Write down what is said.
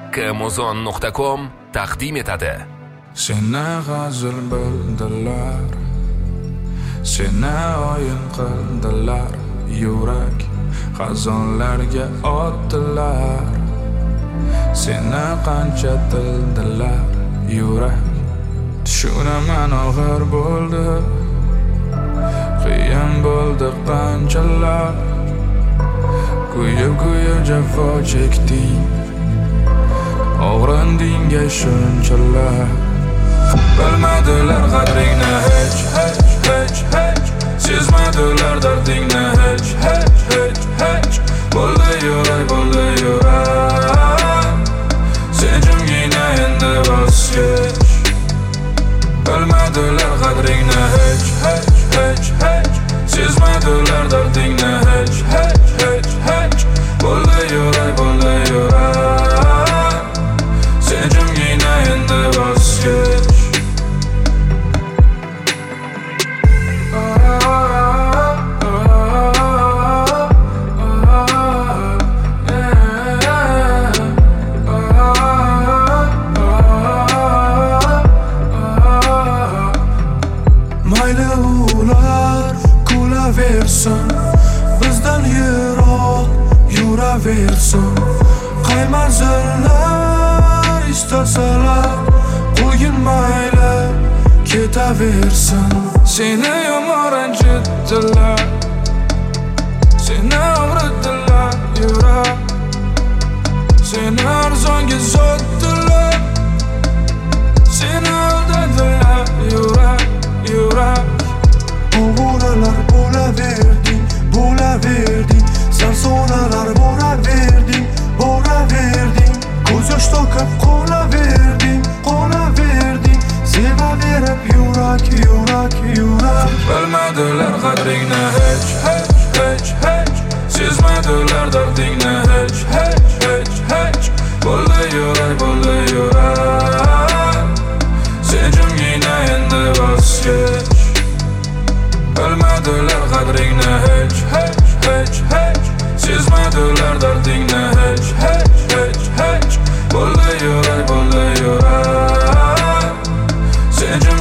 Makkmuzon.com taqdim etadi. Seni g'azil bildilar, seni o'yin qildilar, yurak xazonlarga otdilar. Seni qancha tildilar, yurak tushunaman og'ir bo'ldi, qiyin bo'ldi qanchalar. Kuyib jafo chekding, og'rindingga shunchalar. Bilmadilar qadringni hech sezmadilar dardingni hech bo'ldi yurak sen jimgina endi voz kech. Bilmadilar qadringni hech sezmadilar dardingni hech bo'ldi yurak sen jimgina endi voz kech. Mayli ular kulaversin, bizdan yiroq yuraversin. Qay manzillar istasalar, qo'ygin mayli ketaversin. Seni yomon ranjitdilar, seni og'ritdilar yurak, seni arzonga sotdilar, seni aldadilar yurak. Ovoralar bo'laverding, sarsonalar bo'raverding. Ko'z yosh to'kib qolaverding. Sevaverib yurak. Bilmadilar qadringni hech sezmadilar dardingni hech bo'ldi yurak sen jimgina endi voz kech. Bilmadilar qadringni hech sezmadilar dardingni hech bo'ldi yurak sen jimgina